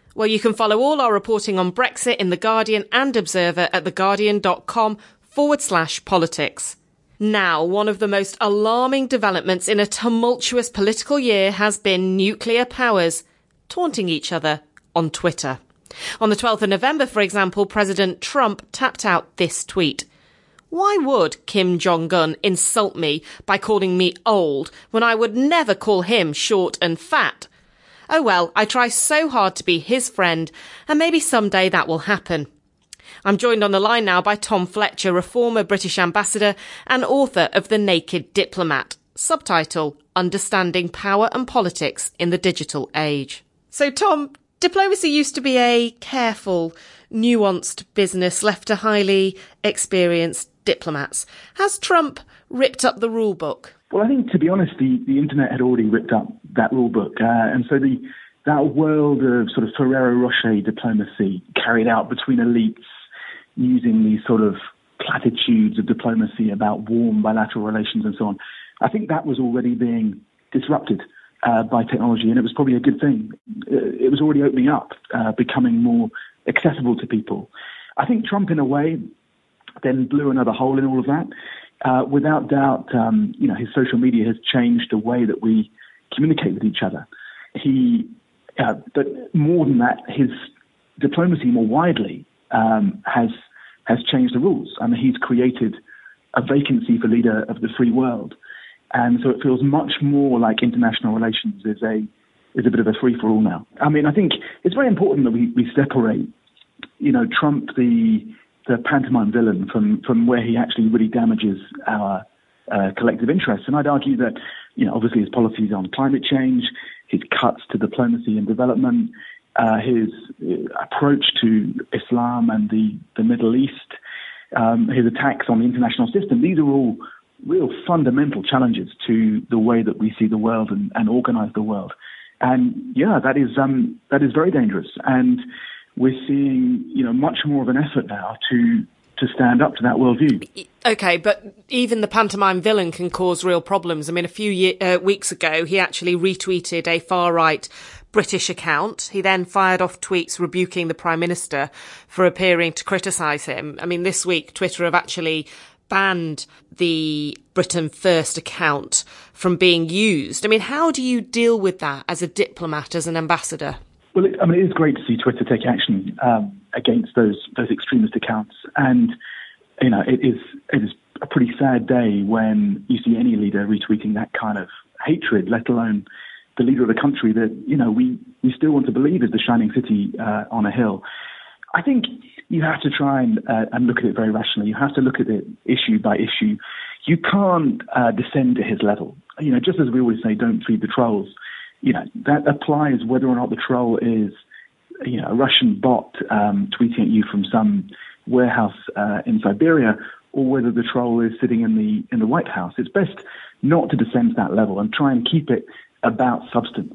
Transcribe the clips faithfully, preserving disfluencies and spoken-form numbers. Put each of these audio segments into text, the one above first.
Well, you can follow all our reporting on Brexit in The Guardian and Observer at theguardian.com forward slash politics. Now, one of the most alarming developments in a tumultuous political year has been nuclear powers taunting each other on Twitter. On the twelfth of November, for example, President Trump tapped out this tweet. Why would Kim Jong-un insult me by calling me old when I would never call him short and fat? Oh well, I try so hard to be his friend, and maybe someday that will happen. I'm joined on the line now by Tom Fletcher, a former British ambassador and author of The Naked Diplomat, subtitle Understanding Power and Politics in the Digital Age. So, Tom, diplomacy used to be a careful, nuanced business left to highly experienced diplomats. Has Trump ripped up the rule book? Well, I think, to be honest, the, the internet had already ripped up that rule book. Uh, and so the that world of sort of Ferrero Rocher diplomacy carried out between elites using these sort of platitudes of diplomacy about warm bilateral relations and so on, I think that was already being disrupted uh, by technology, and it was probably a good thing. It was already opening up, uh, becoming more accessible to people. I think Trump, in a way, then blew another hole in all of that. Uh, without doubt, um, you know, his social media has changed the way that we communicate with each other. He, uh, but more than that, his diplomacy more widely um, has has changed the rules. I mean, he's created a vacancy for leader of the free world, and so it feels much more like international relations is a is a bit of a free for all now. I mean, I think it's very important that we, we separate, you know, Trump the the pantomime villain from, from where he actually really damages our uh, collective interests. And I'd argue that, you know, obviously his policies on climate change, his cuts to diplomacy and development, uh, his approach to Islam and the, the Middle East, um, his attacks on the international system, these are all real fundamental challenges to the way that we see the world and, and organize the world. And yeah, that is um, that is very dangerous. And we're seeing, you know, much more of an effort now to to stand up to that worldview. OK, but even the pantomime villain can cause real problems. I mean, a few year, uh, weeks ago, he actually retweeted a far-right British account. He then fired off tweets rebuking the Prime Minister for appearing to criticise him. I mean, this week, Twitter have actually banned the Britain First account from being used. I mean, how do you deal with that as a diplomat, as an ambassador? Well, it, I mean, it is great to see Twitter take action um, against those those extremist accounts, and you know, it is it is a pretty sad day when you see any leader retweeting that kind of hatred, let alone the leader of the country that you know we we still want to believe is the shining city uh, on a hill. I think you have to try and uh, and look at it very rationally. You have to look at it issue by issue. You can't uh, descend to his level. You know, just as we always say, don't feed the trolls. You know, that applies whether or not the troll is, you know, a Russian bot um, tweeting at you from some warehouse uh, in Siberia, or whether the troll is sitting in the in the White House. It's best not to descend to that level and try and keep it about substance.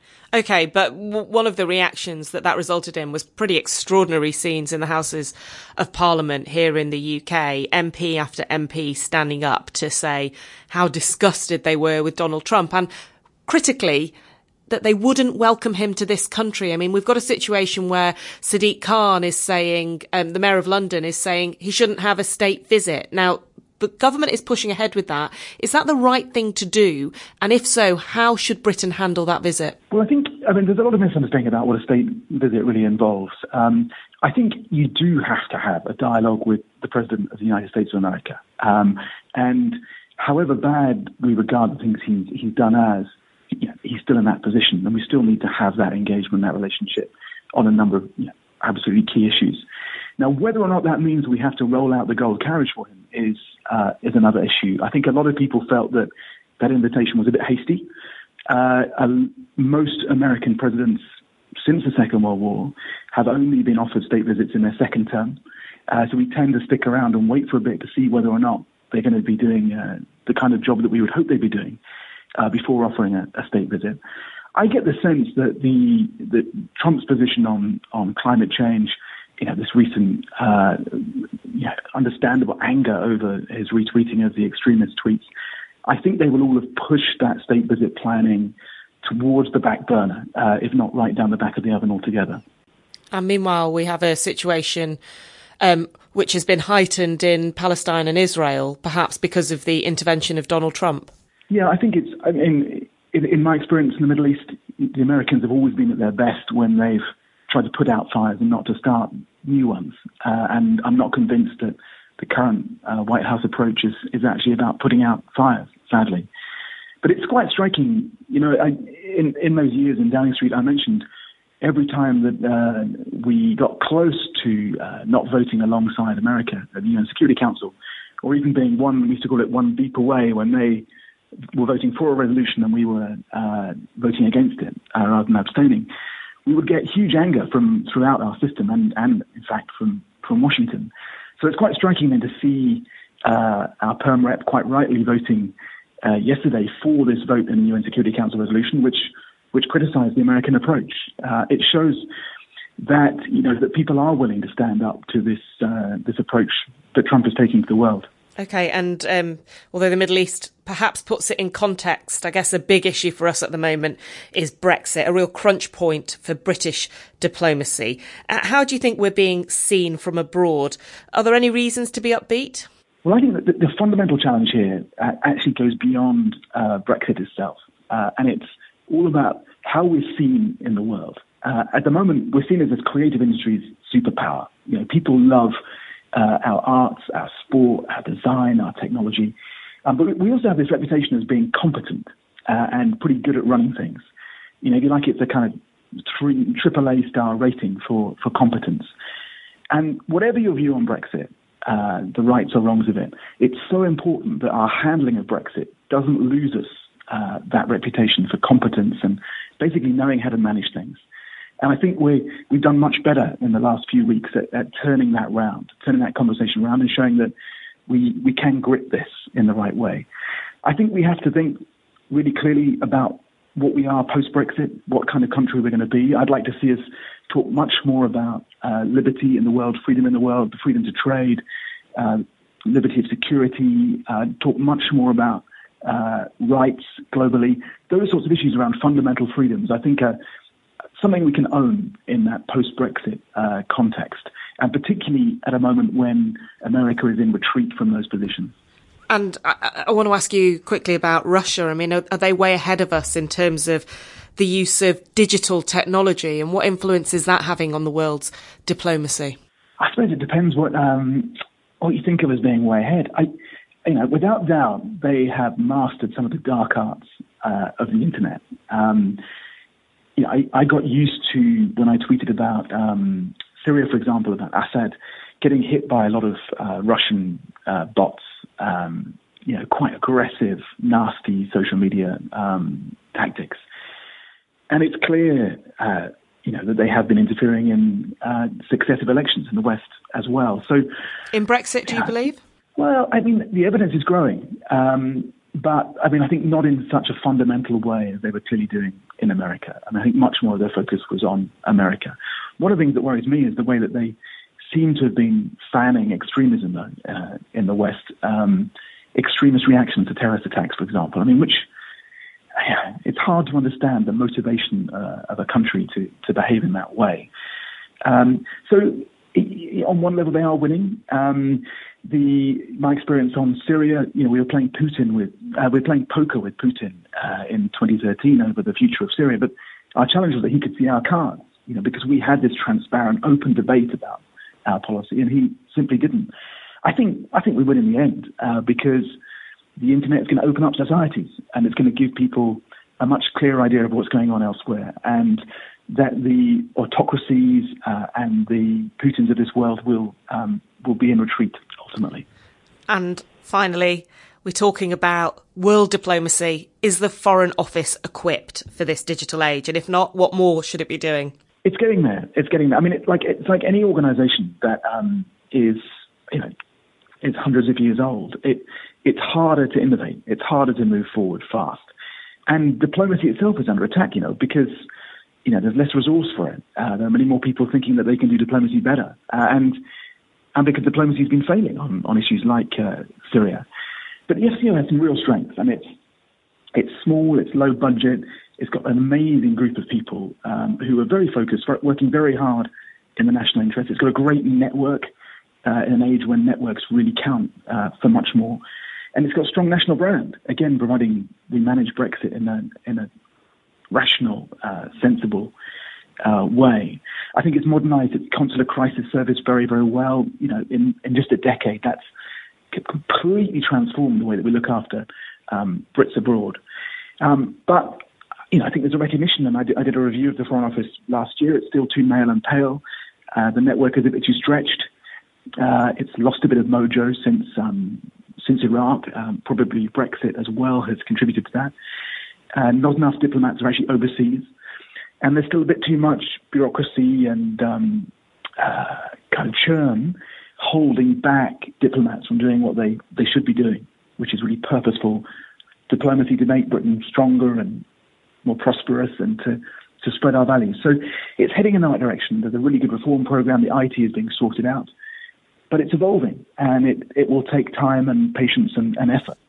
OK, but w- one of the reactions that that resulted in was pretty extraordinary scenes in the Houses of Parliament here in the U K, M P after M P standing up to say how disgusted they were with Donald Trump, and critically, that they wouldn't welcome him to this country. I mean, we've got a situation where Sadiq Khan is saying, um, the Mayor of London is saying he shouldn't have a state visit. Now, the government is pushing ahead with that. Is that the right thing to do? And if so, how should Britain handle that visit? Well, I think, I mean, there's a lot of misunderstanding about what a state visit really involves. Um, I think you do have to have a dialogue with the President of the United States of America. Um, and however bad we regard the things he's, he's done as, you know, he's still in that position, and we still need to have that engagement, that relationship on a number of you know, absolutely key issues. Now, whether or not that means we have to roll out the gold carriage for him is uh, is another issue. I think a lot of people felt that that invitation was a bit hasty. Uh, um, most American presidents since the Second World War have only been offered state visits in their second term, uh, so we tend to stick around and wait for a bit to see whether or not they're going to be doing uh, the kind of job that we would hope they'd be doing. Uh, before offering a, a state visit. I get the sense that the, the Trump's position on, on climate change, you know, this recent uh, you know, understandable anger over his retweeting of the extremist tweets, I think they will all have pushed that state visit planning towards the back burner, uh, if not right down the back of the oven altogether. And meanwhile, we have a situation um, which has been heightened in Palestine and Israel, perhaps because of the intervention of Donald Trump. Yeah, I think it's, I mean, in, in my experience in the Middle East, the Americans have always been at their best when they've tried to put out fires and not to start new ones. Uh, and I'm not convinced that the current uh, White House approach is, is actually about putting out fires, sadly. But it's quite striking, you know, I, in, in those years in Downing Street, I mentioned every time that uh, we got close to uh, not voting alongside America at the U N Security Council, or even being one, we used to call it one beep away when they were voting for a resolution and we were uh, voting against it uh, rather than abstaining, we would get huge anger from throughout our system and, and in fact, from, from Washington. So it's quite striking then to see uh, our Perm Rep quite rightly voting uh, yesterday for this vote in the U N Security Council resolution, which which criticised the American approach. Uh, it shows that, you know, that people are willing to stand up to this uh, this approach that Trump is taking to the world. OK, and um, although the Middle East perhaps puts it in context, I guess a big issue for us at the moment is Brexit, a real crunch point for British diplomacy. Uh, how do you think we're being seen from abroad? Are there any reasons to be upbeat? Well, I think that the, the fundamental challenge here uh, actually goes beyond uh, Brexit itself. Uh, and it's all about how we're seen in the world. Uh, at the moment, we're seen as this creative industry's superpower. You know, people love uh, our arts, our sport, our design, our technology. Um, but we also have this reputation as being competent uh, and pretty good at running things. You know, if you like, it's a kind of three, triple A star rating for, for competence. And whatever your view on Brexit, uh, the rights or wrongs of it, it's so important that our handling of Brexit doesn't lose us Uh, that reputation for competence and basically knowing how to manage things. And I think we, we've done much better in the last few weeks at, at turning that round, turning that conversation around and showing that we, we can grip this in the right way. I think we have to think really clearly about what we are post-Brexit, what kind of country we're going to be. I'd like to see us talk much more about uh, liberty in the world, freedom in the world, the freedom to trade, uh, liberty of security, uh, talk much more about Uh, rights globally, those sorts of issues around fundamental freedoms, I think are something we can own in that post-Brexit uh, context, and particularly at a moment when America is in retreat from those positions. And I, I want to ask you quickly about Russia. I mean, are, are they way ahead of us in terms of the use of digital technology, and what influence is that having on the world's diplomacy? I suppose it depends what um, what you think of as being way ahead. I You know, without doubt, they have mastered some of the dark arts uh, of the internet. Um, you know, I, I got used to, when I tweeted about um, Syria, for example, about Assad, getting hit by a lot of uh, Russian uh, bots, um, you know, quite aggressive, nasty social media um, tactics. And it's clear, uh, you know, that they have been interfering in uh, successive elections in the West as well. So, in Brexit, do you uh, believe? Well, I mean, the evidence is growing, um, but I mean, I think not in such a fundamental way as they were clearly doing in America. And I think much more of their focus was on America. One of the things that worries me is the way that they seem to have been fanning extremism uh, in the West, um, extremist reactions to terrorist attacks, for example. I mean, which yeah, it's hard to understand the motivation uh, of a country to, to behave in that way. Um, so on one level, they are winning. Um, The my experience on Syria, you know, we were playing Putin with uh, we were playing poker with Putin uh, in twenty thirteen over the future of Syria. But our challenge was that he could see our cards, you know, because we had this transparent, open debate about our policy, and he simply didn't. I think I think we win in the end uh, because the internet is going to open up societies, and it's going to give people a much clearer idea of what's going on elsewhere, and that the autocracies uh, and the Putins of this world will um, will be in retreat ultimately. And finally, we're talking about world diplomacy. Is the Foreign Office equipped for this digital age? And if not, what more should it be doing? It's getting there. It's getting there. I mean, it's like it's like any organisation that um, is, you know, it's hundreds of years old. It it's harder to innovate. It's harder to move forward fast. And diplomacy itself is under attack, you know, because you know there's less resource for it. Uh, there are many more people thinking that they can do diplomacy better, uh, and and because diplomacy has been failing on, on issues like uh, Syria. But the F C O has some real strengths, and it's it's small, it's low budget, it's got an amazing group of people um, who are very focused, working very hard in the national interest. It's got a great network uh, in an age when networks really count uh, for much more. And it's got a strong national brand, again, providing we manage Brexit in a, in a rational, uh, sensible uh, way. I think it's modernised its consular crisis service very, very well. You know, in, in just a decade, that's completely transformed the way that we look after um, Brits abroad. Um, but, you know, I think there's a recognition, and I did, I did a review of the Foreign Office last year. It's still too male and pale. Uh, the network is a bit too stretched. Uh, it's lost a bit of mojo since um, since Iraq. Um, probably Brexit as well has contributed to that. Uh, not enough diplomats are actually overseas. And there's still a bit too much bureaucracy and um, uh, kind of churn holding back diplomats from doing what they, they should be doing, which is really purposeful diplomacy to make Britain stronger and more prosperous and to, to spread our values. So it's heading in the right direction. There's a really good reform program. The I T is being sorted out. But it's evolving, and it, it will take time and patience and, and effort.